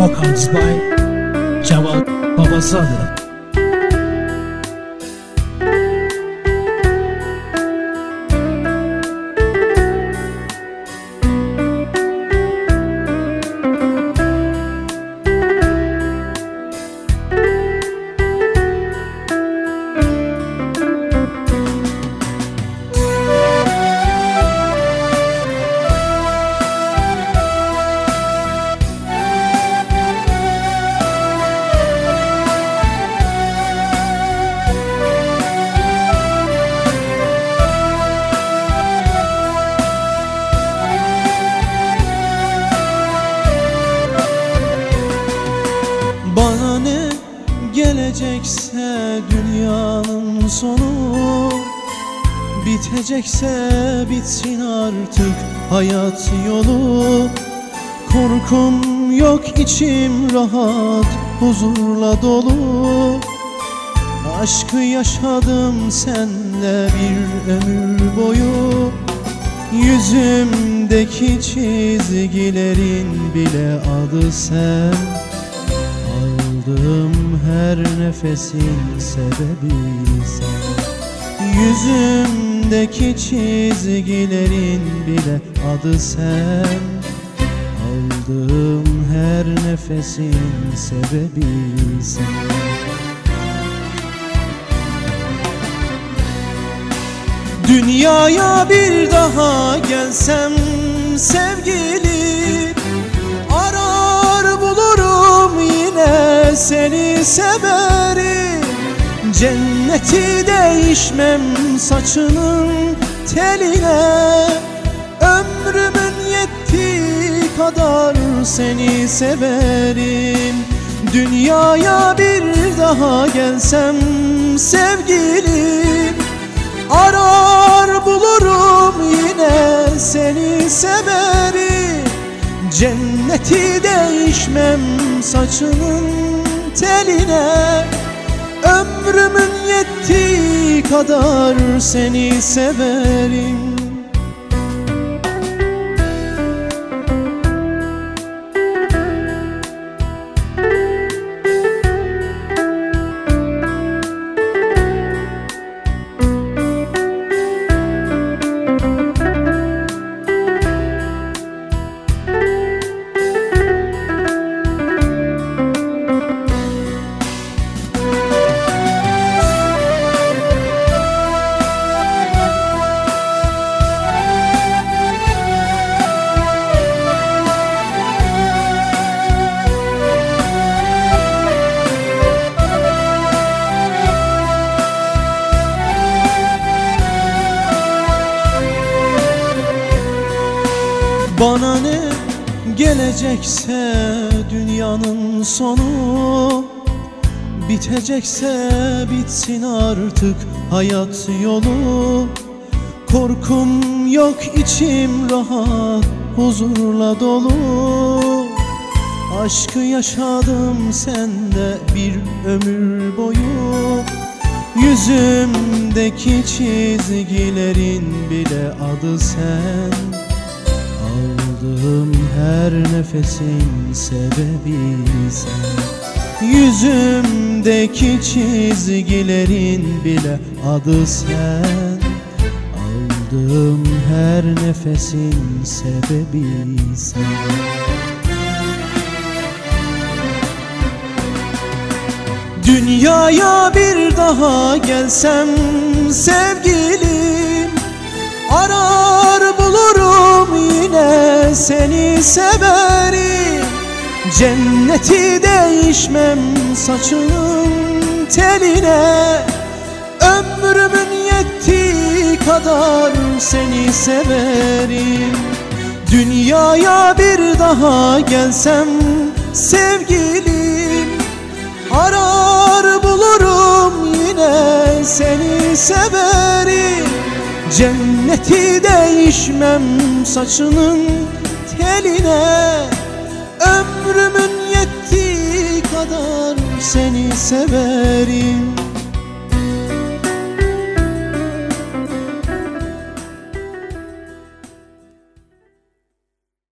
Vocals by Cevat Babazade. Bana ne gelecekse dünyanın sonu, bitecekse bitsin artık hayat yolu. Korkum yok, içim rahat, huzurla dolu. Aşkı yaşadım seninle bir ömür boyu. Yüzümdeki çizgilerin bile adı sen. Aldığım her nefesin sebebi sen. Yüzümdeki çizgilerin bile adı sen. Aldığım her nefesin sebebi sen. Dünyaya bir daha gelsem sevgili, arar bulurum yine seni severim. Cenneti değişmem saçının teline, ömrümün yettiği kadar seni severim. Dünyaya bir daha gelsem sevgilim, arar bulurum yine seni severim. Cenneti değişmem saçının teline, ömrümün yettiği kadar seni severim. Bana ne gelecekse dünyanın sonu, bitecekse bitsin artık hayat yolu. Korkum yok, içim rahat, huzurla dolu. Aşkı yaşadım sende bir ömür boyu. Yüzümdeki çizgilerin bile adı sen. Aldığım her nefesin sebebi sen. Yüzümdeki çizgilerin bile adı sen. Aldığım her nefesin sebebi sen. Dünyaya bir daha gelsem sevgilim, arar bulurum yine seni severim. Cenneti değişmem saçının teline, ömrümün yettiği kadar seni severim. Dünyaya bir daha gelsem sevgilim, arar bulurum yine seni severim. Cenneti değişmem saçının teline, ömrümün yettiği kadar seni severim.